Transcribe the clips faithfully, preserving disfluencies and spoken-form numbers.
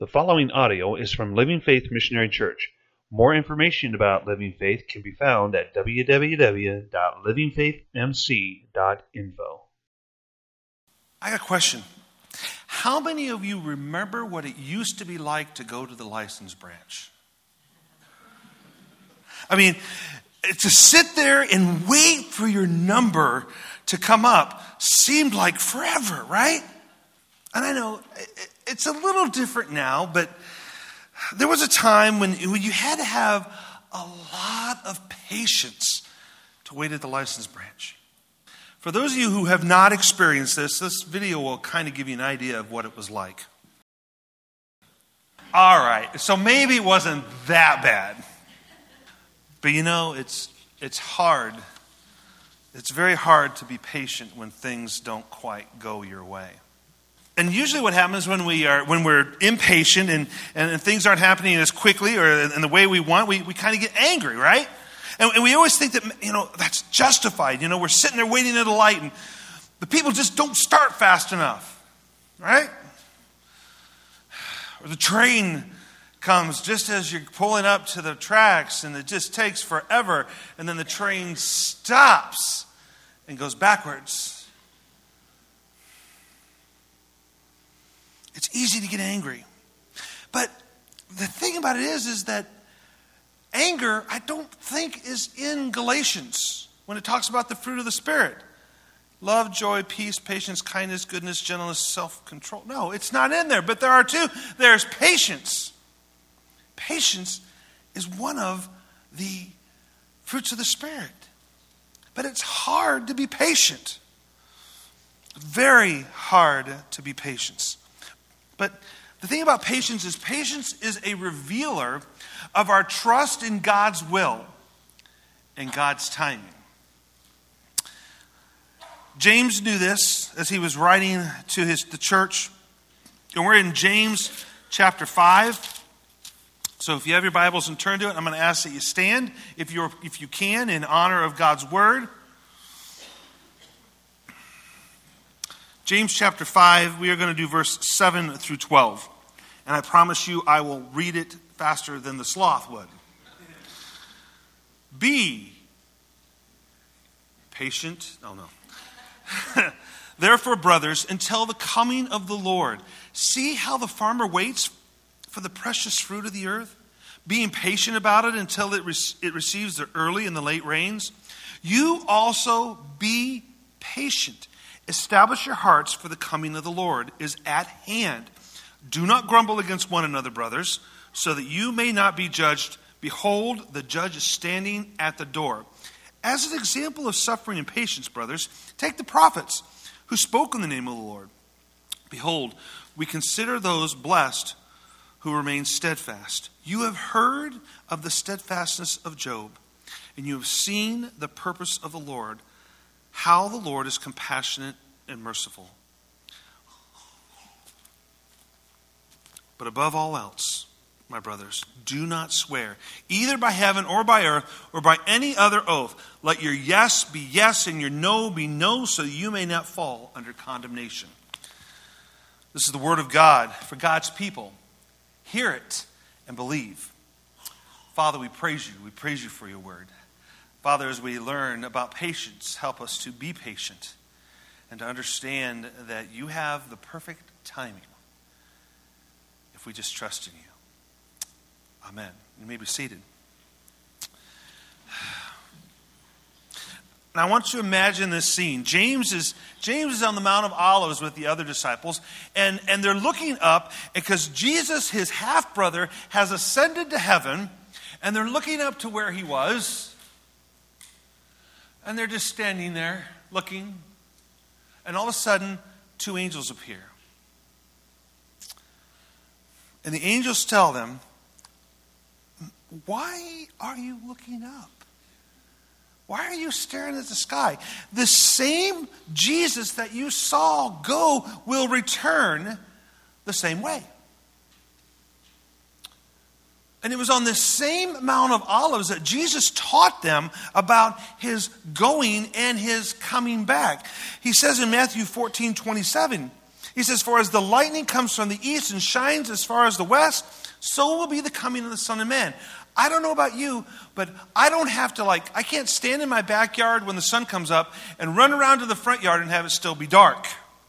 The following audio is from Living Faith Missionary Church. More information about Living Faith can be found at w w w dot living faith m c dot info. I got a question. How many of you remember what it used to be like to go to the license branch? I mean, to sit there and wait for your number to come up seemed like forever, right? And I know it's a little different now, but there was a time when, when you had to have a lot of patience to wait at the license branch. For those of you who have not experienced this, this video will kind of give you an idea of what it was like. All right, so maybe it wasn't that bad. But you know, it's it's hard. It's very hard to be patient when things don't quite go your way. And usually what happens when we are when we're impatient and, and, and things aren't happening as quickly or in the way we want, we, we kind of get angry, right? And, and we always think that, you know, that's justified. You know, we're sitting there waiting at a light and the people just don't start fast enough, right? Or the train comes just as you're pulling up to the tracks and it just takes forever and then the train stops and goes backwards. It's easy to get angry. But the thing about it is, is that anger, I don't think, is in Galatians when it talks about the fruit of the Spirit. Love, joy, peace, patience, kindness, goodness, gentleness, self-control. No, it's not in there. But there are two. There's patience. Patience is one of the fruits of the Spirit. But it's hard to be patient. Very hard to be patient. But the thing about patience is patience is a revealer of our trust in God's will and God's timing. James knew this as he was writing to his the church. And we're in James chapter five. So if you have your Bibles and turn to it, I'm going to ask that you stand if you're if you can in honor of God's word. James chapter five, we are going to do verse seven through twelve. And I promise you I will read it faster than the sloth would. Be patient. Oh, no. Therefore, brothers, until the coming of the Lord, see how the farmer waits for the precious fruit of the earth, being patient about it until it, re- it receives the early and the late rains. You also be patient. Establish your hearts, for the coming of the Lord is at hand. Do not grumble against one another, brothers, so that you may not be judged. Behold, the judge is standing at the door. As an example of suffering and patience, brothers, take the prophets who spoke in the name of the Lord. Behold, we consider those blessed who remain steadfast. You have heard of the steadfastness of Job, and you have seen the purpose of the Lord, how the Lord is compassionate and merciful. But above all else, my brothers, do not swear, either by heaven or by earth or by any other oath. Let your yes be yes and your no be no, so you may not fall under condemnation. This is the word of God for God's people. Hear it and believe. Father, we praise you. We praise you for your word. Father, as we learn about patience, help us to be patient and to understand that you have the perfect timing if we just trust in you. Amen. You may be seated. Now I want you to imagine this scene. James is James is on the Mount of Olives with the other disciples, and, and they're looking up because Jesus, his half-brother, has ascended to heaven, and they're looking up to where he was. And they're just standing there looking. And all of a sudden, two angels appear. And the angels tell them, why are you looking up? Why are you staring at the sky? The same Jesus that you saw go will return the same way. And it was on this same Mount of Olives that Jesus taught them about his going and his coming back. He says in Matthew fourteen twenty-seven, He says, for as the lightning comes from the east and shines as far as the west, so will be the coming of the Son of Man. I don't know about you, but I don't have to like, I can't stand in my backyard when the sun comes up and run around to the front yard and have it still be dark.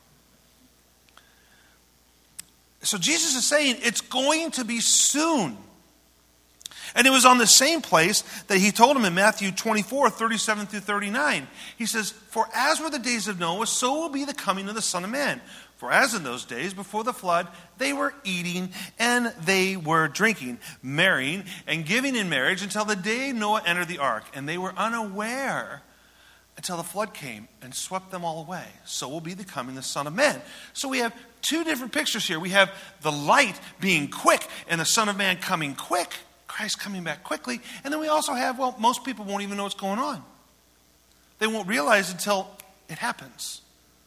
So Jesus is saying it's going to be soon. And it was on the same place that he told him in Matthew twenty-four, thirty-seven through thirty-nine. He says, for as were the days of Noah, so will be the coming of the Son of Man. For as in those days before the flood, they were eating and they were drinking, marrying and giving in marriage until the day Noah entered the ark. And they were unaware until the flood came and swept them all away. So will be the coming of the Son of Man. So we have two different pictures here. We have the light being quick and the Son of Man coming quick. Christ coming back quickly. And then we also have, well, most people won't even know what's going on. They won't realize until it happens.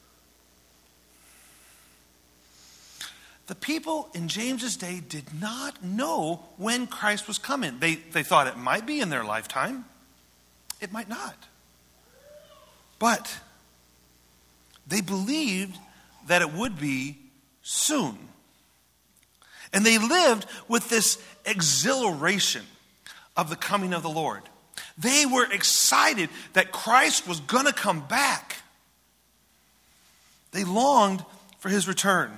The people in James's day did not know when Christ was coming. They, they thought it might be in their lifetime. It might not. But they believed that it would be soon. And they lived with this exhilaration of the coming of the Lord. They were excited that Christ was going to come back. They longed for his return.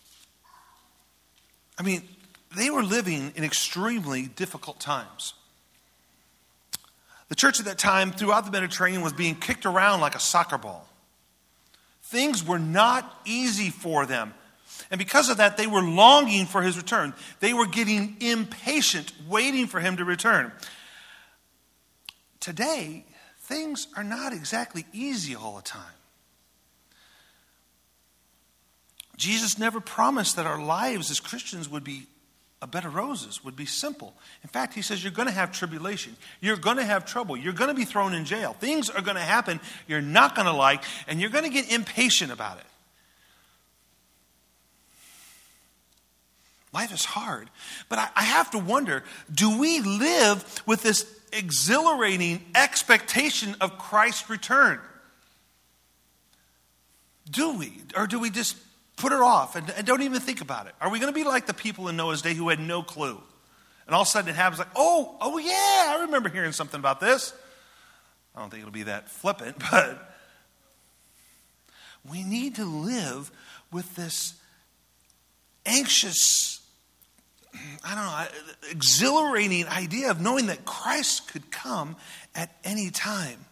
I mean, they were living in extremely difficult times. The church at that time throughout the Mediterranean was being kicked around like a soccer ball. Things were not easy for them. And because of that, they were longing for his return. They were getting impatient, waiting for him to return. Today, things are not exactly easy all the time. Jesus never promised that our lives as Christians would be a bed of roses, would be simple. In fact, he says you're going to have tribulation. You're going to have trouble. You're going to be thrown in jail. Things are going to happen you're not going to like, and you're going to get impatient about it. Life is hard. But I, I have to wonder, do we live with this exhilarating expectation of Christ's return? Do we? Or do we just put it off and, and don't even think about it? Are we going to be like the people in Noah's day who had no clue? And all of a sudden it happens like, oh, oh yeah, I remember hearing something about this. I don't think it'll be that flippant, but we need to live with this anxious, I don't know, exhilarating idea of knowing that Christ could come at any time.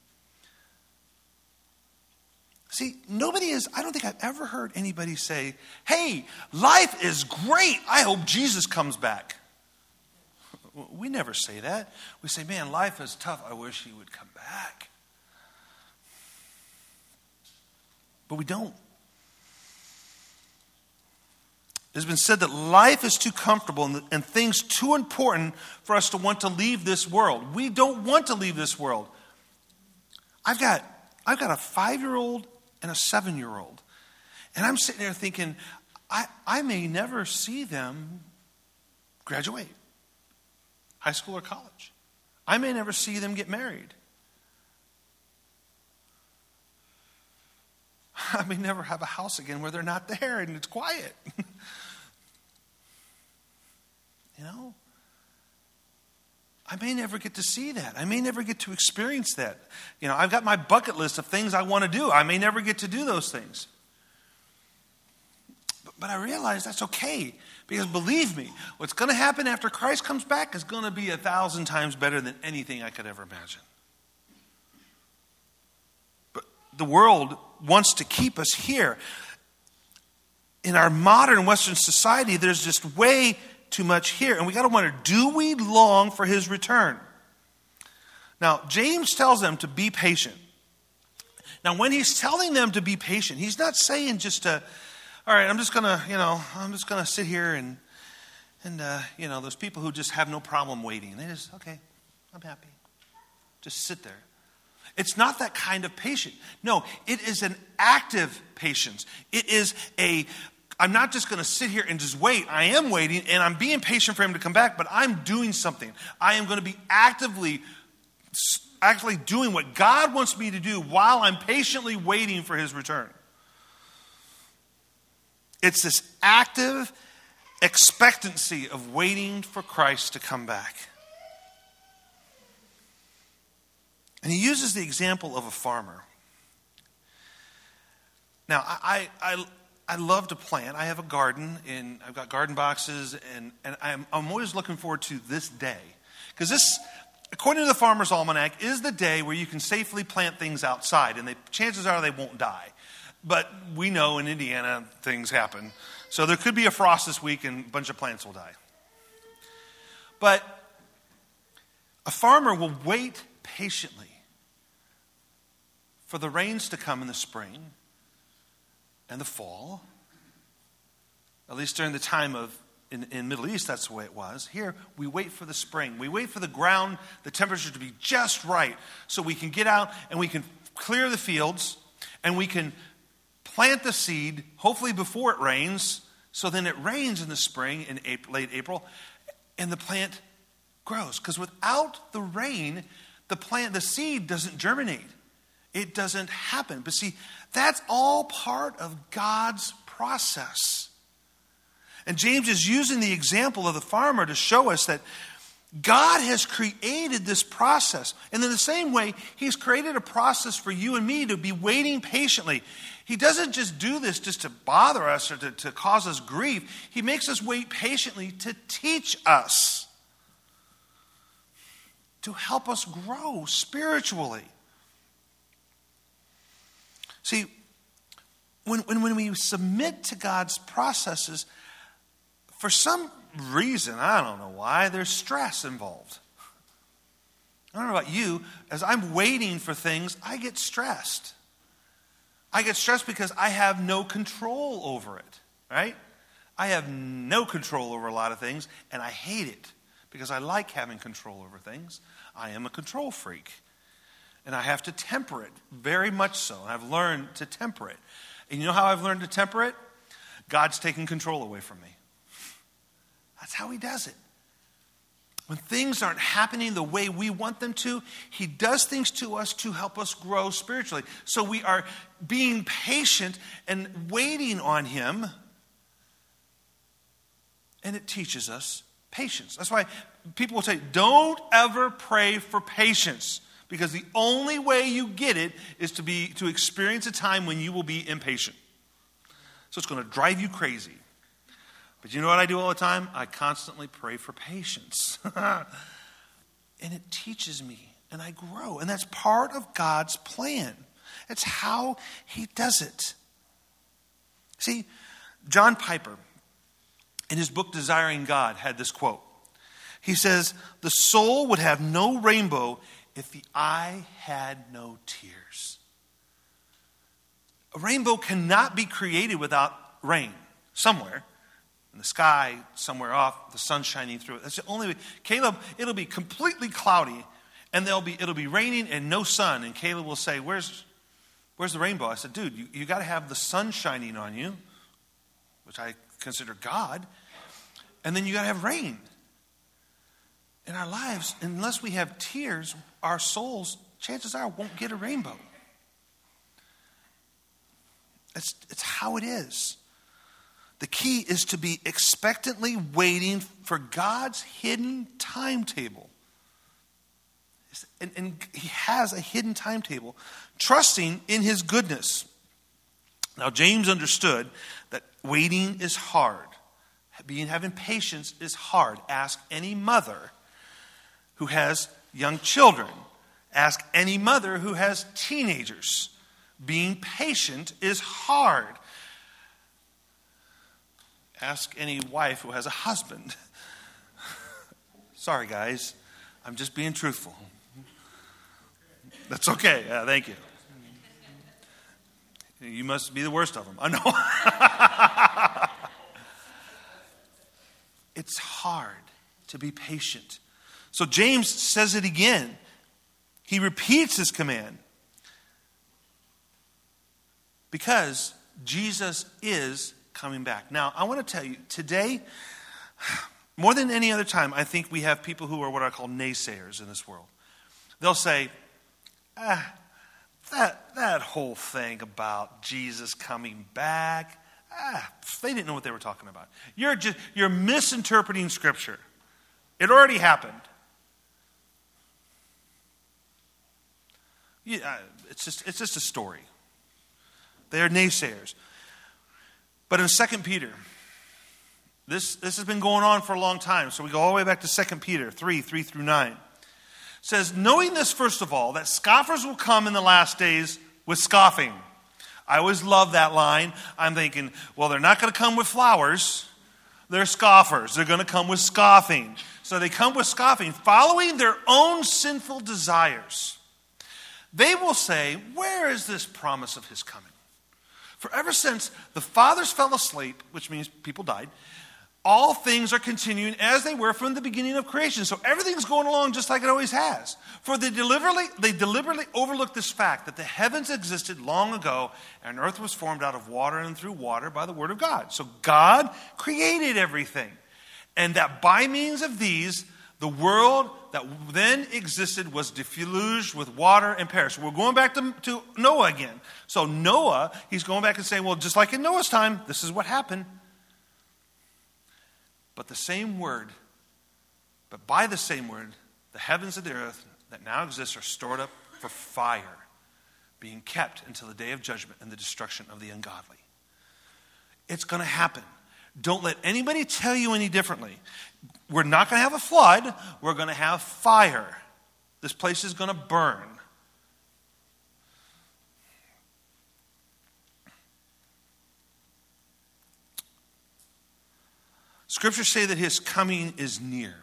See, nobody is, I don't think I've ever heard anybody say, hey, life is great. I hope Jesus comes back. We never say that. We say, man, life is tough. I wish he would come back. But we don't. It's been said that life is too comfortable and, and things too important for us to want to leave this world. We don't want to leave this world. I've got, I've got a five-year-old and a seven-year-old. And I'm sitting there thinking, I, I may never see them graduate, high school or college. I may never see them get married. I may never have a house again where they're not there and it's quiet. You know? I may never get to see that. I may never get to experience that. You know, I've got my bucket list of things I want to do. I may never get to do those things. But, but I realize that's okay. Because believe me, what's going to happen after Christ comes back is going to be a thousand times better than anything I could ever imagine. But the world wants to keep us here. In our modern Western society, there's just way too much here. And we got to wonder, do we long for his return? Now, James tells them to be patient. Now, when he's telling them to be patient, he's not saying just to, all right, I'm just going to, you know, I'm just going to sit here and, and uh, you know, those people who just have no problem waiting. They just, okay, I'm happy. Just sit there. It's not that kind of patience. No, it is an active patience. It is a, I'm not just going to sit here and just wait. I am waiting and I'm being patient for him to come back, but I'm doing something. I am going to be actively, actually doing what God wants me to do while I'm patiently waiting for his return. It's this active expectancy of waiting for Christ to come back. And he uses the example of a farmer. Now, I, I, I love to plant. I have a garden, and I've got garden boxes, and, and I'm, I'm always looking forward to this day. Because this, according to the Farmer's Almanac, is the day where you can safely plant things outside, and they, chances are they won't die. But we know in Indiana things happen. So there could be a frost this week, and a bunch of plants will die. But a farmer will wait patiently for the rains to come in the spring and the fall. At least during the time of, in, in Middle East, that's the way it was. Here, we wait for the spring. We wait for the ground, the temperature to be just right so we can get out and we can clear the fields and we can plant the seed, hopefully before it rains, so then it rains in the spring, in April, late April, and the plant grows. Because without the rain, the plant, the seed doesn't germinate. It doesn't happen. But see, that's all part of God's process. And James is using the example of the farmer to show us that God has created this process. And in the same way, he's created a process for you and me to be waiting patiently. He doesn't just do this just to bother us or to, to cause us grief. He makes us wait patiently to teach us, to help us grow spiritually. See, when, when, when we submit to God's processes, for some reason, I don't know why, there's stress involved. I don't know about you, as I'm waiting for things, I get stressed. I get stressed because I have no control over it, right? I have no control over a lot of things, and I hate it because I like having control over things. I am a control freak. And I have to temper it, very much so. And I've learned to temper it. And you know how I've learned to temper it? God's taking control away from me. That's how he does it. When things aren't happening the way we want them to, he does things to us to help us grow spiritually. So we are being patient and waiting on him. And it teaches us patience. That's why people will say, don't ever pray for patience. Because the only way you get it is to be to experience a time when you will be impatient. So it's going to drive you crazy. But you know what I do all the time? I constantly pray for patience. And it teaches me, and I grow. And that's part of God's plan. It's how he does it. See, John Piper, in his book Desiring God, had this quote. He says, "The soul would have no rainbow if the eye had no tears." A rainbow cannot be created without rain somewhere. In the sky, somewhere off, the sun shining through it. That's the only way. Caleb, it'll be completely cloudy, and there'll be it'll be raining and no sun. And Caleb will say, Where's where's the rainbow? I said, dude, you, you got to have the sun shining on you, which I consider God. And then you got to have rain. In our lives, unless we have tears, our souls, chances are, won't get a rainbow. It's, it's how it is. The key is to be expectantly waiting for God's hidden timetable. And, and he has a hidden timetable, trusting in his goodness. Now, James understood that waiting is hard. Being having patience is hard. Ask any mother who has young children. Ask any mother who has teenagers. Being patient is hard. Ask any wife who has a husband. Sorry, guys. I'm just being truthful. That's okay. Yeah, thank you. You must be the worst of them. I know. It's hard to be patient. So James says it again. He repeats his command. Because Jesus is coming back. Now, I want to tell you, today, more than any other time, I think we have people who are what I call naysayers in this world. They'll say, ah, that, that whole thing about Jesus coming back, Ah, they didn't know what they were talking about. You're just you're misinterpreting Scripture. It already happened. Yeah, it's just it's just a story. They are naysayers. But in Second Peter, this, this has been going on for a long time. So we go all the way back to Second Peter three, three through nine. It says, knowing this, first of all, that scoffers will come in the last days with scoffing. I always love that line. I'm thinking, well, they're not going to come with flowers. They're scoffers. They're going to come with scoffing. So they come with scoffing, following their own sinful desires. They will say, where is this promise of his coming? For ever since the fathers fell asleep, which means people died, all things are continuing as they were from the beginning of creation. So everything's going along just like it always has. For they deliberately, they deliberately overlooked this fact that the heavens existed long ago and earth was formed out of water and through water by the word of God. So God created everything. And that by means of these, the world that then existed was diffused with water and perished. We're going back to, to Noah again. So Noah, he's going back and saying, well, just like in Noah's time, this is what happened. But the same word, but by the same word, the heavens and the earth that now exist are stored up for fire, being kept until the day of judgment and the destruction of the ungodly. It's going to happen. Don't let anybody tell you any differently. We're not going to have a flood. We're going to have fire. This place is going to burn. Scriptures say that his coming is near.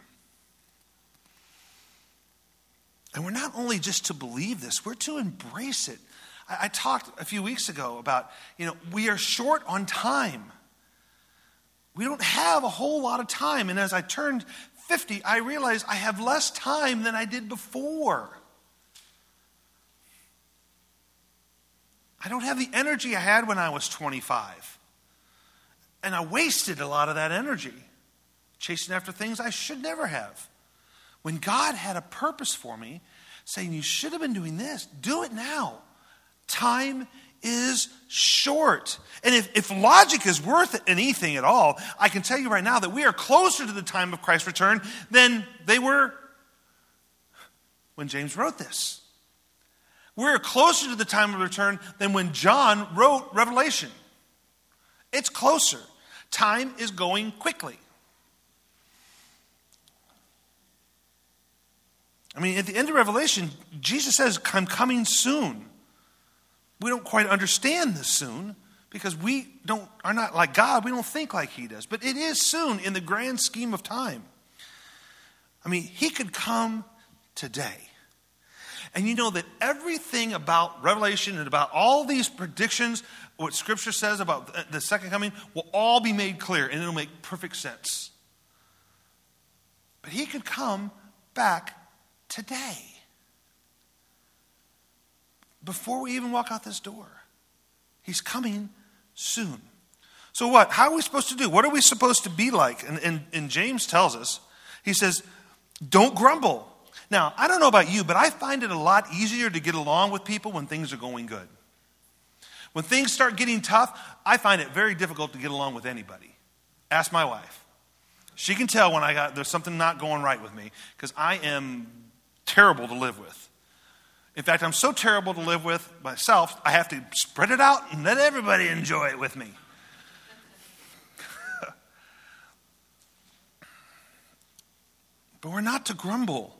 And we're not only just to believe this, we're to embrace it. I, I talked a few weeks ago about, you know, we are short on time. We don't have a whole lot of time. And as I turned fifty, I realized I have less time than I did before. I don't have the energy I had when I was twenty-five. And I wasted a lot of that energy chasing after things I should never have. When God had a purpose for me, saying you should have been doing this, do it now. Time is short. And if, if logic is worth anything at all, I can tell you right now that we are closer to the time of Christ's return than they were when James wrote this. We're closer to the time of return than when John wrote Revelation. It's closer. Time is going quickly. I mean, at the end of Revelation, Jesus says, I'm coming soon. We don't quite understand this soon because we don't are not like God. We don't think like he does. But it is soon in the grand scheme of time. I mean, he could come today. And you know that everything about Revelation and about all these predictions, what Scripture says about the second coming, will all be made clear and it'll make perfect sense. But he could come back today. Before we even walk out this door. He's coming soon. So what? How are we supposed to do? What are we supposed to be like? And, and, and James tells us, he says, don't grumble. Now, I don't know about you, but I find it a lot easier to get along with people when things are going good. When things start getting tough, I find it very difficult to get along with anybody. Ask my wife. She can tell when I got there's something not going right with me because I am terrible to live with. In fact, I'm so terrible to live with myself, I have to spread it out and let everybody enjoy it with me. But we're not to grumble.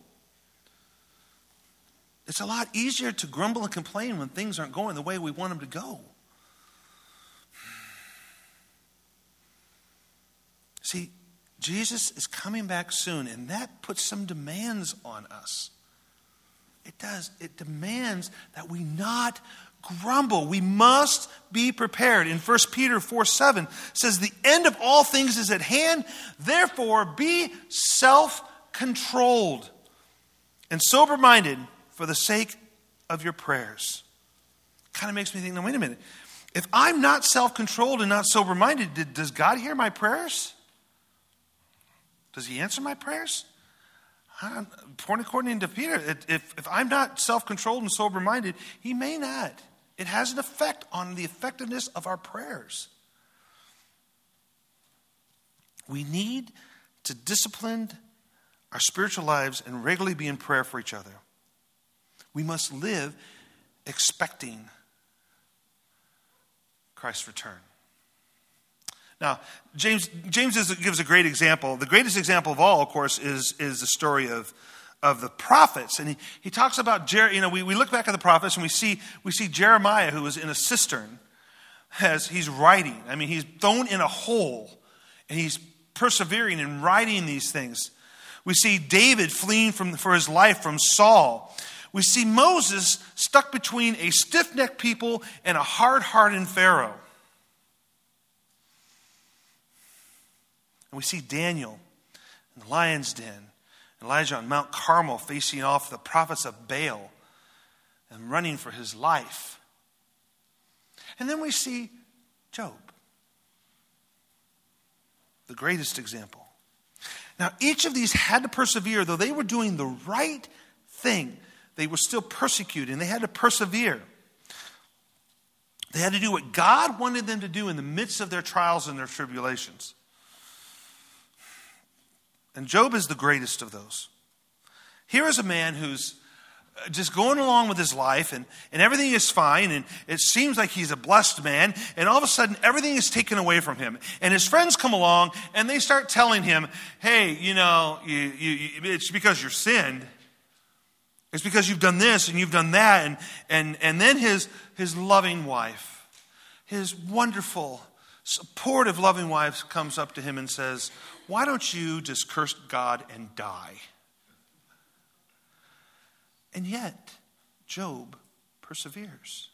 It's a lot easier to grumble and complain when things aren't going the way we want them to go. See, Jesus is coming back soon, and that puts some demands on us. It does. It demands that we not grumble. We must be prepared. In First Peter four seven says, the end of all things is at hand. Therefore, be self-controlled and sober-minded for the sake of your prayers. Kind of makes me think, now wait a minute. If I'm not self-controlled and not sober-minded, did, does God hear my prayers? Does he answer my prayers? According to Peter, if, if I'm not self-controlled and sober-minded, he may not. It has an effect on the effectiveness of our prayers. We need to discipline our spiritual lives and regularly be in prayer for each other. We must live expecting Christ's return. Now, James James is, gives a great example. The greatest example of all, of course, is, is the story of, of the prophets. And he, he talks about, Jer- you know, we, we look back at the prophets and we see we see Jeremiah, who was in a cistern, as he's writing. I mean, he's thrown in a hole, and he's persevering and writing these things. We see David fleeing from, for his life from Saul. We see Moses stuck between a stiff-necked people and a hard-hardened Pharaoh. And we see Daniel in the lion's den, Elijah on Mount Carmel facing off the prophets of Baal and running for his life. And then we see Job, the greatest example. Now, each of these had to persevere. Though they were doing the right thing, they were still persecuted, and they had to persevere. They had to do what God wanted them to do in the midst of their trials and their tribulations. And Job is the greatest of those. Here is a man who's just going along with his life, and, and everything is fine, and it seems like he's a blessed man, and all of a sudden everything is taken away from him. And his friends come along, and they start telling him, hey, you know, you, you, it's because you're sinned. It's because you've done this and you've done that. And, and, and then his, his loving wife, his wonderful, supportive, loving wife comes up to him and says, why don't you just curse God and die? And yet, Job perseveres.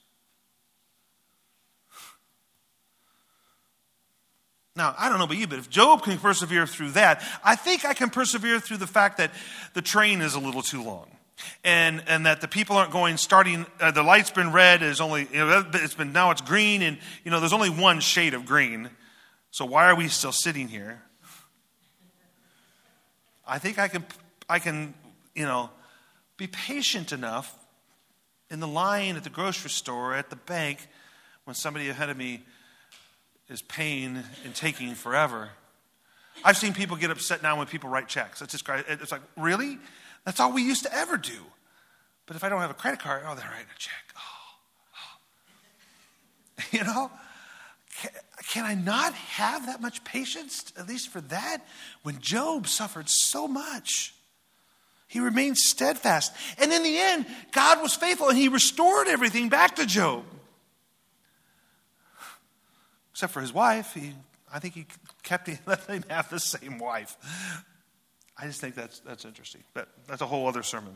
Now, I don't know about you, but if Job can persevere through that, I think I can persevere through the fact that the train is a little too long. And and that the people aren't going, starting, uh, the light's been red, it's only, you know, it's been, now it's green, and, you know, there's only one shade of green. So why are we still sitting here? I think I can, I can, you know, be patient enough in the line at the grocery store, at the bank, when somebody ahead of me is paying and taking forever. I've seen people get upset now when people write checks. It's just, it's like, really? That's all we used to ever do. But if I don't have a credit card, oh, they're writing a check. Oh, oh. You know, can, can I not have that much patience, at least for that? When Job suffered so much, he remained steadfast. And in the end, God was faithful, and he restored everything back to Job. Except for his wife. He, I think he kept letting him have the same wife. I just think that's that's interesting. But that's a whole other sermon.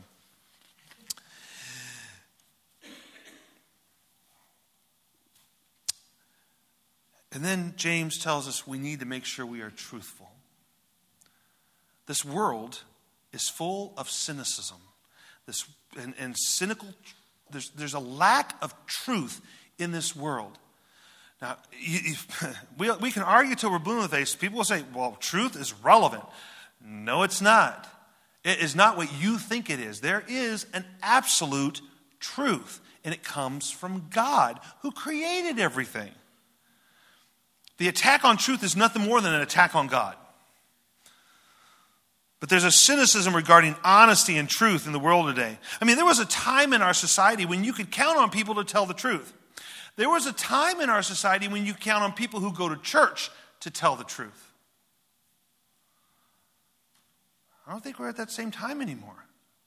And then James tells us we need to make sure we are truthful. This world is full of cynicism. This and, and cynical there's there's a lack of truth in this world. Now, you, you, we, we can argue till we're blue in the face. People will say, well, truth is relevant. No, it's not. It is not what you think it is. There is an absolute truth, and it comes from God, who created everything. The attack on truth is nothing more than an attack on God. But there's a cynicism regarding honesty and truth in the world today. I mean, there was a time in our society when you could count on people to tell the truth. There was a time in our society when you count on people who go to church to tell the truth. I don't think we're at that same time anymore.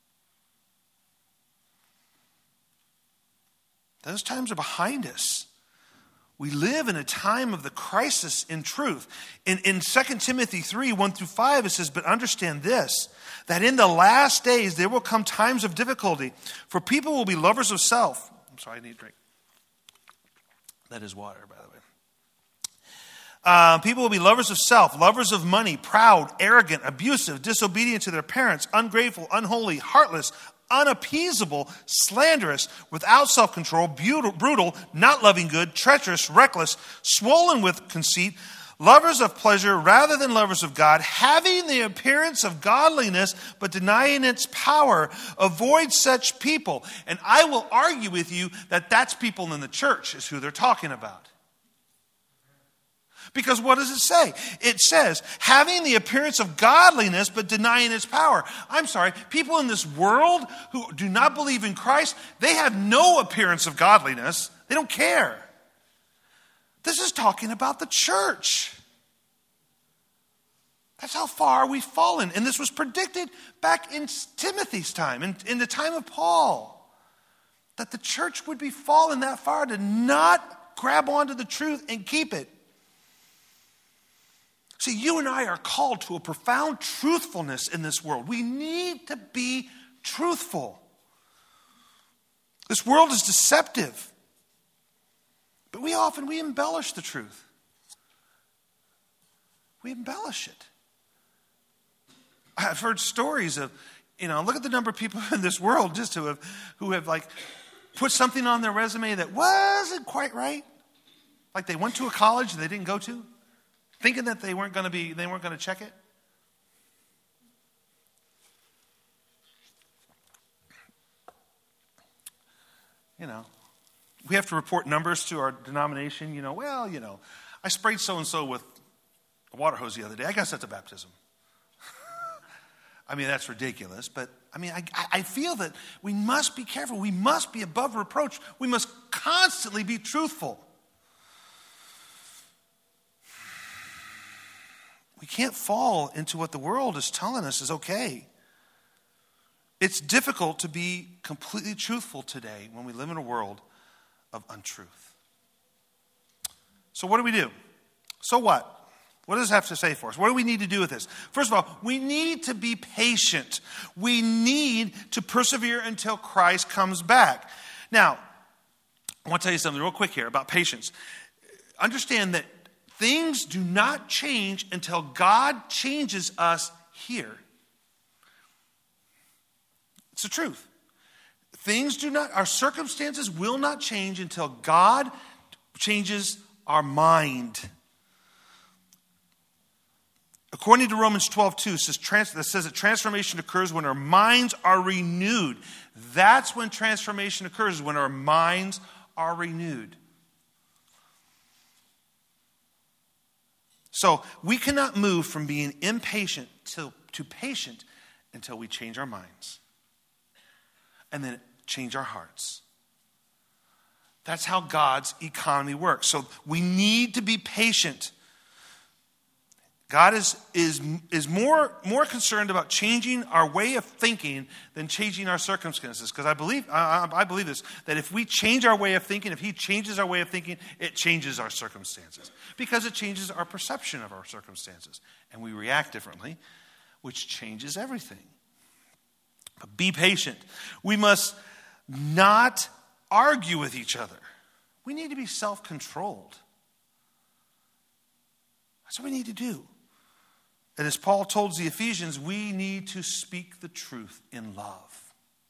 Those times are behind us. We live in a time of the crisis in truth. In, in Second Timothy three, one through five, it says, but understand this, that in the last days there will come times of difficulty, for people will be lovers of self. I'm sorry, I need a drink. That is water, by the way. Uh, people will be lovers of self, lovers of money, proud, arrogant, abusive, disobedient to their parents, ungrateful, unholy, heartless, unappeasable, slanderous, without self-control, brutal, brutal, not loving good, treacherous, reckless, swollen with conceit, lovers of pleasure rather than lovers of God, having the appearance of godliness but denying its power. Avoid such people. And I will argue with you that that's people in the church is who they're talking about. Because what does it say? It says, having the appearance of godliness but denying its power. I'm sorry, people in this world who do not believe in Christ, they have no appearance of godliness. They don't care. This is talking about the church. That's how far we've fallen. And this was predicted back in Timothy's time, in, in the time of Paul, that the church would be fallen that far to not grab onto the truth and keep it. See, you and I are called to a profound truthfulness in this world. We need to be truthful. This world is deceptive. But we often, we embellish the truth. We embellish it. I've heard stories of, you know, look at the number of people in this world just who have, who have like put something on their resume that wasn't quite right. Like they went to a college they didn't go to, thinking that they weren't going to be, they weren't going to check it. You know, we have to report numbers to our denomination. You know, well, you know, I sprayed so-and-so with a water hose the other day. I guess that's a baptism. I mean, that's ridiculous. But, I mean, I, I feel that we must be careful. We must be above reproach. We must constantly be truthful. We can't fall into what the world is telling us is okay. It's difficult to be completely truthful today when we live in a world of untruth. So what do we do? So what? What does this have to say for us? What do we need to do with this? First of all, we need to be patient. We need to persevere until Christ comes back. Now, I want to tell you something real quick here about patience. Understand that things do not change until God changes us here. It's the truth. Things do not, our circumstances will not change until God changes our mind. According to Romans twelve two, it says, trans, that says that transformation occurs when our minds are renewed. That's when transformation occurs, when our minds are renewed. So we cannot move from being impatient to, to patient until we change our minds. And then change our hearts. That's how God's economy works. So we need to be patient. God is, is, is more, more concerned about changing our way of thinking than changing our circumstances. Because I believe, I, I believe this, that if we change our way of thinking, if he changes our way of thinking, it changes our circumstances. Because it changes our perception of our circumstances. And we react differently, which changes everything. But be patient. We must not argue with each other. We need to be self-controlled. That's what we need to do. And as Paul told the Ephesians, we need to speak the truth in love.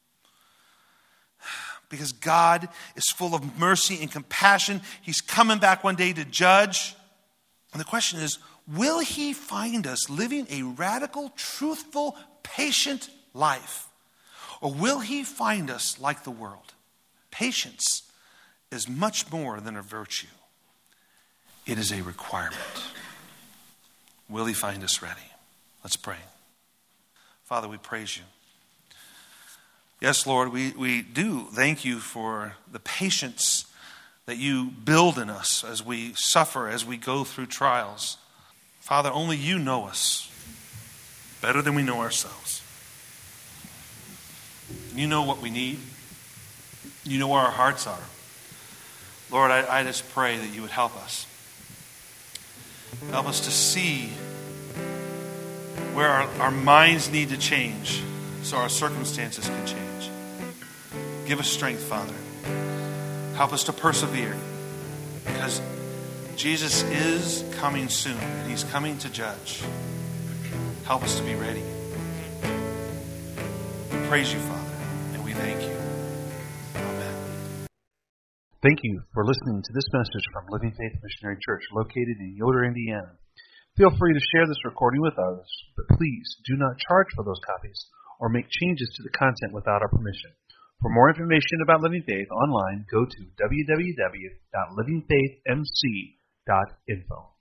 Because God is full of mercy and compassion. He's coming back one day to judge. And the question is, will he find us living a radical, truthful, patient life? Or will he find us like the world? Patience is much more than a virtue. It is a requirement. Will he find us ready? Let's pray. Father, we praise you. Yes, Lord, we, we do thank you for the patience that you build in us as we suffer, as we go through trials. Father, only you know us better than we know ourselves. You know what we need. You know where our hearts are. Lord, I, I just pray that you would help us. Help us to see where our, our minds need to change so our circumstances can change. Give us strength, Father. Help us to persevere because Jesus is coming soon and he's coming to judge. Help us to be ready. We praise you, Father, and we thank you. Amen. Thank you for listening to this message from Living Faith Missionary Church located in Yoder, Indiana. Feel free to share this recording with others, but please do not charge for those copies or make changes to the content without our permission. For more information about Living Faith online, go to w w w dot living faith m c dot info.